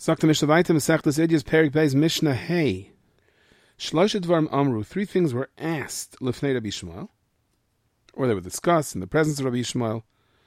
Sagt the Mishnah weiter, Mesechtes Idyas Perik Beis Mishnah Hey. Shloshet Dvarim Amru, 3 things were asked Lifnei Rabbi Shmuel, or they were discussed in the presence of Rabbi Shmuel.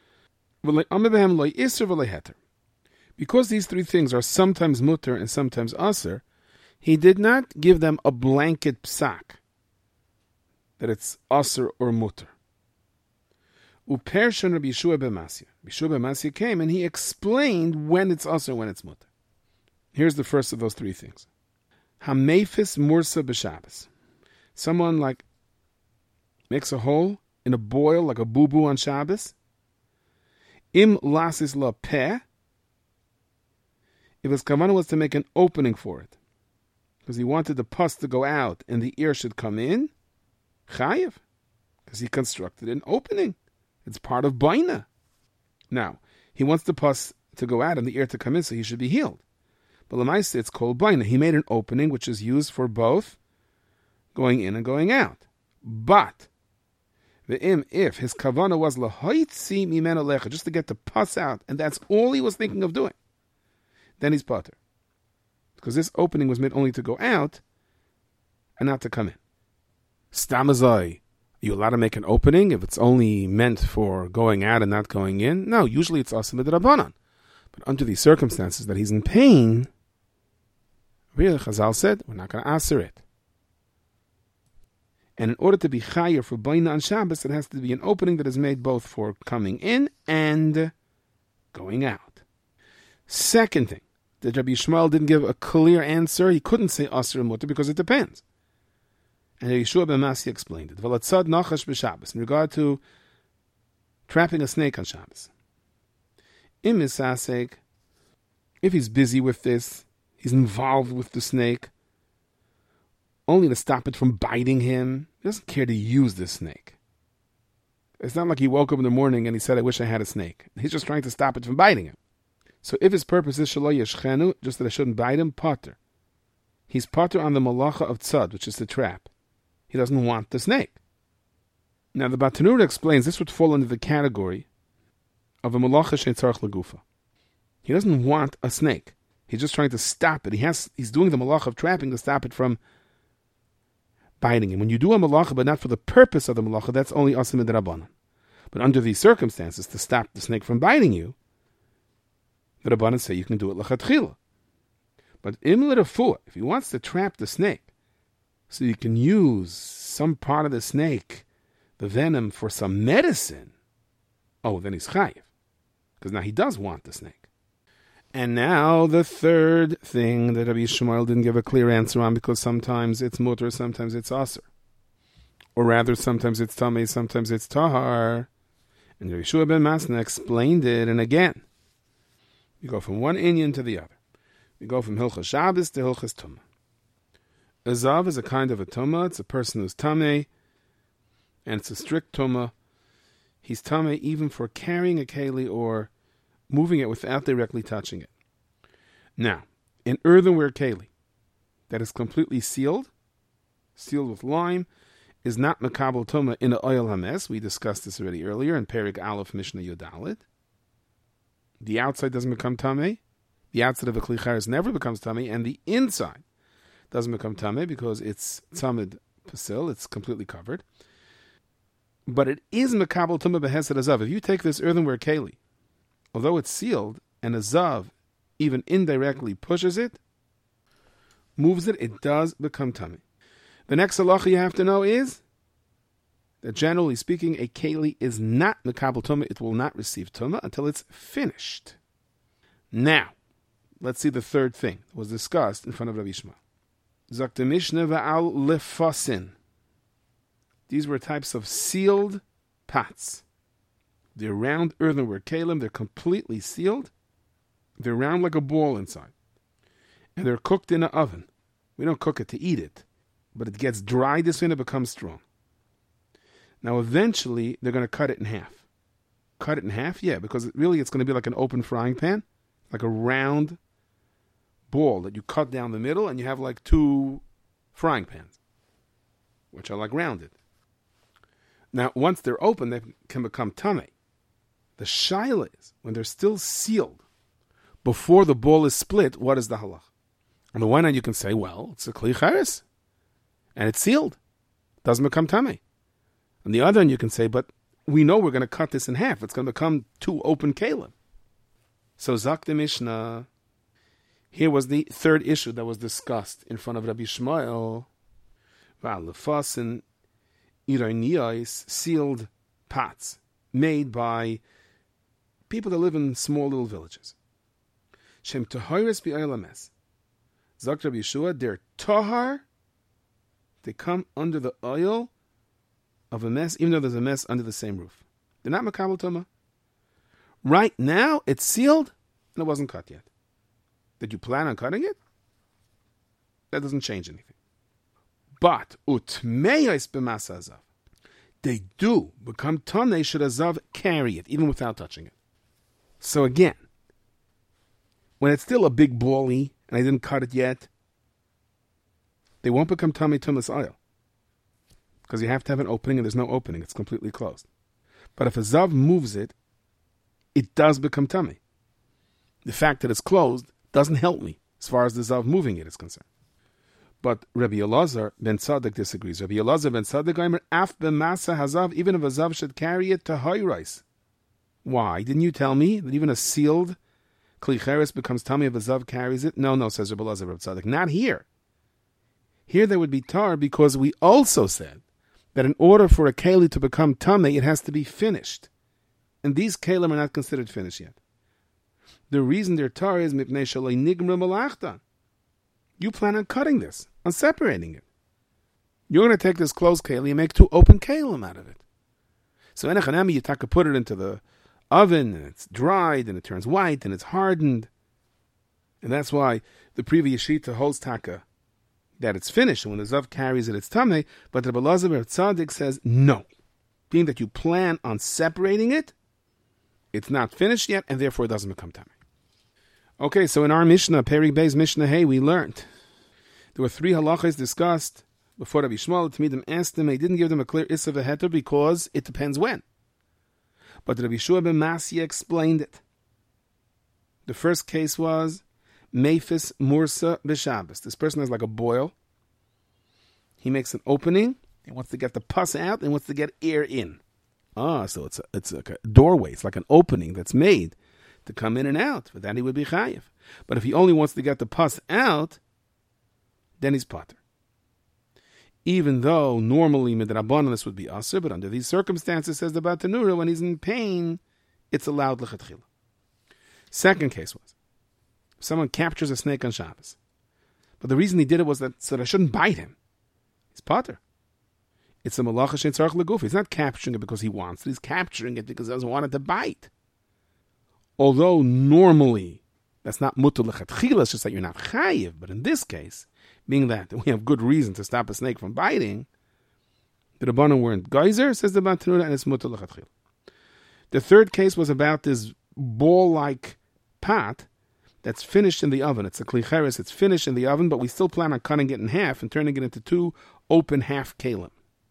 Because these 3 things are sometimes mutter and sometimes aser, he did not give them a blanket psak, that it's aser or mutter. Upershon Rabbi Yeshua ben Masya. Rabbi Yeshua ben Masya came and he explained when it's aser and when it's mutter. Here's the first of those 3 things. Hamefis mursa b'Shabbos. Someone like makes a hole in a boil like a boo-boo on Shabbos. Im lasis la peh. If his kavanah was to make an opening for it, because he wanted the pus to go out and the ear should come in, chayiv, because he constructed an opening. It's part of baina. Now, he wants the pus to go out and the ear to come in, so he should be healed. But Lamaisa, it's called baina. He made an opening which is used for both going in and going out. But if his kavanah was lahoitzi mimeno lecha, just to get the pus out, and that's all he was thinking of doing, then he's pater. Because this opening was meant only to go out and not to come in. Stamazai, are you allowed to make an opening if it's only meant for going out and not going in? No, usually it's asim b'drabanan. But under these circumstances that he's in pain, really Chazal said, we're not going to aser it. And in order to be chayer for baina on Shabbos, it has to be an opening that is made both for coming in and going out. Second thing, that Rabbi Yishmael didn't give a clear answer. He couldn't say aser and mutter because it depends. And Yeshua ben Masya explained it. V'latzad nachash b'Shabbos, in regard to trapping a snake on Shabbos. Im misasek, if he's busy with this, he's involved with the snake, only to stop it from biting him. He doesn't care to use the snake. It's not like he woke up in the morning and he said, I wish I had a snake. He's just trying to stop it from biting him. So if his purpose is shelo yeshchenu, just that I shouldn't bite him, pater. He's pater on the malacha of tzad, which is the trap. He doesn't want the snake. Now the Batanura explains this would fall under the category of a malacha she'etzarech legufa. He doesn't want a snake. He's just trying to stop it. He's doing the malacha of trapping to stop it from biting him. When you do a malacha, but not for the purpose of the malacha, that's only asim d'Rabbanan. But under these circumstances, to stop the snake from biting you, the Rabbanan say you can do it l'chatchila. But im l'refuah, if he wants to trap the snake, so you can use some part of the snake, the venom, for some medicine, then he's chayiv. Because now he does want the snake. And now the third thing that Rabbi Yishmael didn't give a clear answer on, because sometimes it's mutter, sometimes it's aser. Or rather, sometimes it's tamei, sometimes it's tahar. And Rabbi Yeshua ben Masna explained it, and again, we go from one inyan to the other. We go from Hilchas Shabbos to Hilchas Tumah. A zav is a kind of a tumah. It's a person who's tamei, and it's a strict tumah. He's tamei even for carrying a keli or moving it without directly touching it. Now, an earthenware keli that is completely sealed with lime, is not makabel tumah in a oil hames. We discussed this already earlier in Perik Aleph Mishnah Yodalit. The outside doesn't become tamei. The outside of a kli charis never becomes tamei, and the inside doesn't become tamei because it's tzamid pasil. It's completely covered. But it is makabel tumah behesed azav. If you take this earthenware keli, although it's sealed, and a zav even indirectly pushes it, moves it, it does become tamei. The next halacha you have to know is that generally speaking, a keli is not makabel tumah. It will not receive tumah until it's finished. Now, let's see the third thing that was discussed in front of Rabbi Yishmael. Zakta Mishnah va'al lefasin. These were types of sealed pots. They're round earthenware kelim. They're completely sealed. They're round like a ball inside. And they're cooked in an oven. We don't cook it to eat it, but it gets dry this way and it becomes strong. Now eventually they're going to cut it in half. Cut it in half? Yeah, because it's going to be like an open frying pan, like a round ball that you cut down the middle, and you have like 2 frying pans, which are like rounded. Now, once they're open, they can become tamei. The shaila is, when they're still sealed, before the ball is split, what is the halach? On the one hand, you can say, well, it's a kli cheres, and it's sealed. It doesn't become tamei. On the other hand, you can say, but we know we're going to cut this in half. It's going to become 2 open kalim. So Zak the Mishnah, here was the third issue that was discussed in front of Rabbi Shmuel. V'alefasin ironiyos, sealed pots made by people that live in small little villages. Shem taharis bi'aylames. Zak Rabbi Yeshua, they're tahar. They come under the oil of a mess, even though there's a mess under the same roof. They're not makabel tuma. Right now, it's sealed, and it wasn't cut yet. Did you plan on cutting it? That doesn't change anything. But, utmeyos b'masa azav. They do become tamei should azav carry it, even without touching it. So again, when it's still a big bally, and I didn't cut it yet, they won't become tamei tumas oil. Because you have to have an opening, and there's no opening. It's completely closed. But if a zav moves it, it does become tamei. The fact that it's closed doesn't help me as far as the zav moving it is concerned. But Rabbi Elazar ben Tzadok disagrees. Rabbi Elazar ben Tzadok omer af b'masa hazav, even if a zav should carry it to hayrais. Why? Didn't you tell me that even a sealed kli cheres becomes tamei if a zav carries it? No, says Rabbi Elazar ben Tzadok. Not here. Here there would be tar because we also said that in order for a keli to become tamei, it has to be finished. And these kelim are not considered finished yet. The reason they're tar is mipnei shalei nigmra malachta. You plan on cutting this, on separating it. You're going to take this closed keli and make 2 open kelim out of it. So enechanami, you taka put it into the oven, and it's dried, and it turns white, and it's hardened. And that's why the previous shita holds taka that it's finished, and when the zav carries it, it's tamei. But the Rabbi Elazar ben Tzadok says no. Being that you plan on separating it, it's not finished yet, and therefore it doesn't become tamei. Okay, so in our Mishnah, Perek Beis Mishnah Hey, we learned there were 3 halachas discussed before Rabbi Shmuel. Tamidim asked them, he didn't give them a clear issa v'heter because it depends when. But Rabbi Yeshua ben Masya explained it. The first case was Mephis Mursa b'Shabbos. This person has like a boil. He makes an opening. He wants to get the pus out and wants to get air in. So it's like a doorway. It's like an opening that's made to come in and out. For that he would be chayiv. But if he only wants to get the pus out, then he's pater. Even though normally midrabanan this would be aser, but under these circumstances, says the Batanura, when he's in pain, it's allowed lechatchila. Second case was someone captures a snake on Shabbos, but the reason he did it was that so that I shouldn't bite him. He's pater. It's a malacha shein tzarich leguf. He's not capturing it because he wants it. He's capturing it because he doesn't want it to bite. Although normally that's not mutar lechatchila, it's just that you're not chayiv. But in this case, being that we have good reason to stop a snake from biting, the Rabbanan weren't geyser, says the Batanura, and it's mutar lechatchila. The third case was about this ball-like pot that's finished in the oven. It's a kli cheres, it's finished in the oven, but we still plan on cutting it in half and turning it into 2 open half kalim.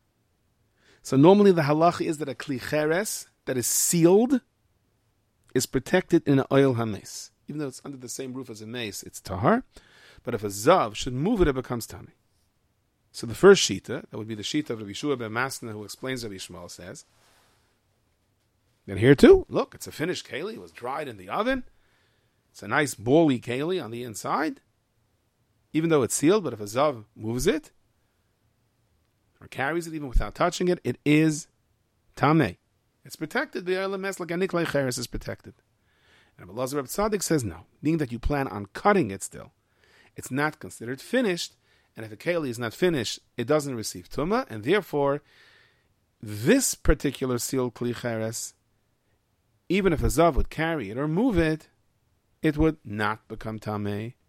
So normally the halacha is that a kli cheres that is sealed is protected in an oil hames. Even though it's under the same roof as a mace, it's tahar. But if a zav should move it, it becomes tamei. So the first shita, that would be the shita of Rabbi Yeshua ben Masna, who explains Rabbi Shmuel, says, then here too, look, it's a finished keli. It was dried in the oven. It's a nice bally keli on the inside. Even though it's sealed, but if a zav moves it, or carries it even without touching it, it is tamei. It's protected. The LMS, like a niklei cheres, is protected. And Rabbi Elazar ben Tzadok says no. Being that you plan on cutting it still, it's not considered finished. And if a keli is not finished, it doesn't receive tumah. And therefore, this particular sealed kli cheres, even if a zav would carry it or move it, it would not become tamei.